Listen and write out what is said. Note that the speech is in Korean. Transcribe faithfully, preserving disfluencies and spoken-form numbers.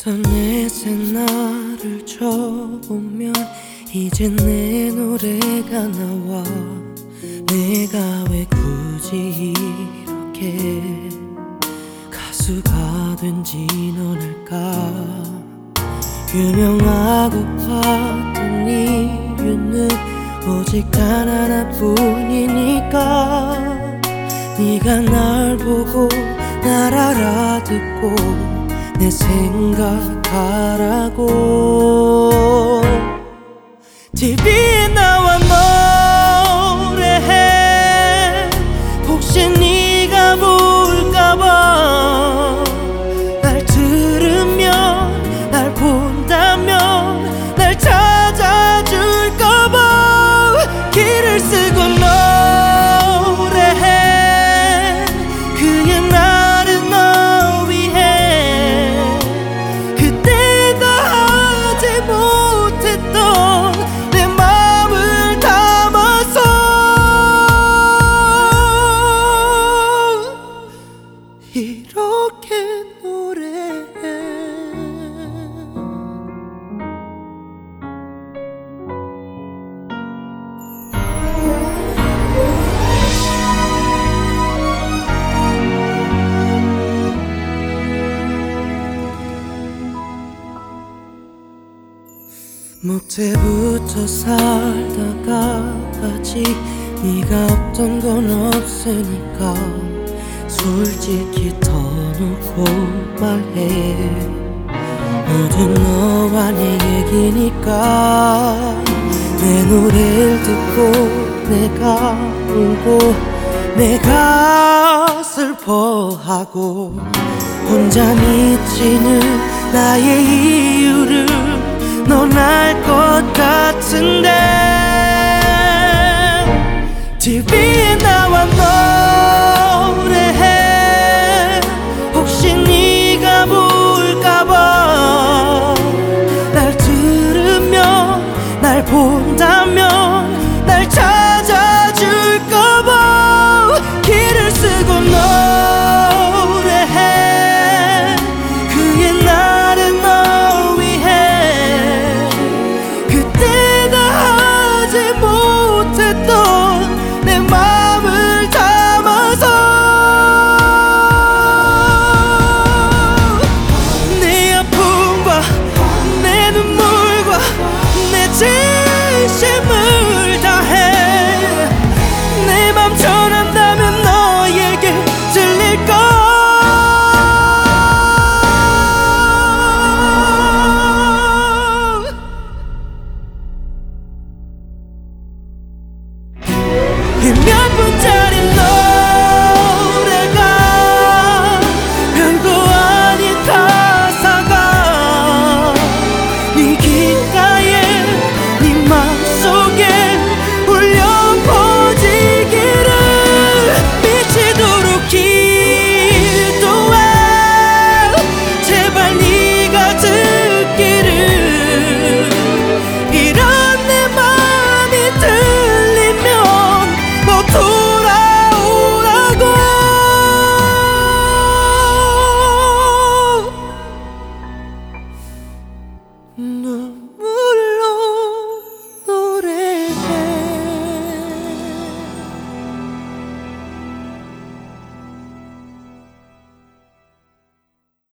인터넷에 나를 쳐보면 이제 내 노래가 나와. 내가 왜 굳이 이렇게 가수가 된지 넌 알까? 유명하고 봤던 이유는 오직 단 하나뿐이니까. 네가 날 보고 날 알아듣고 내 생각하라고. 티비에 나와 노래해. 혹시 네가 볼까봐. 날 들으면 날 본다면 날 찾아줄까봐. 길을 쓰고 노래해. 그의 나는 너 위해. 그때가 하지 못했던 내 마음을 담아서 이렇게 노래해. 목태부터 살다가 아직 네가 없던 건 없으니까 솔직히 터놓고 말해. 모든 너와 내 얘기니까. 내 노래를 듣고 내가 울고 내가 슬퍼하고 혼자 미치는 나의 이유를 넌 알 것 같은데. 티비에 나와 노래해. 혹시 네가 볼까봐. 날 들으면 날 본다면 날 찾아줄까봐. 길을 쓰고 노래해. 그의 나는 너 위해. 그때가 하지 못했던 내 마음을 담아서 내 아픔과 내 눈물과 내 진심을 다해. 내 맘 전한다면 너에게 들릴까? 이 몇 분짜